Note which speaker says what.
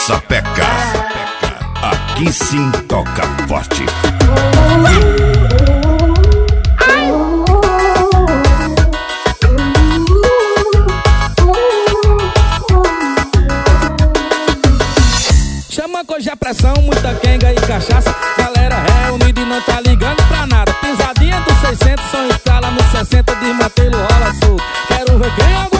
Speaker 1: Sapeca. Aqui sim toca forte.
Speaker 2: Chama que hoje é pressão, muita quenga e cachaça. Galera reunida e não tá ligando pra nada. Pisadinha dos 600, só instala no 60, desmantelo, rola solto. Quero ver quem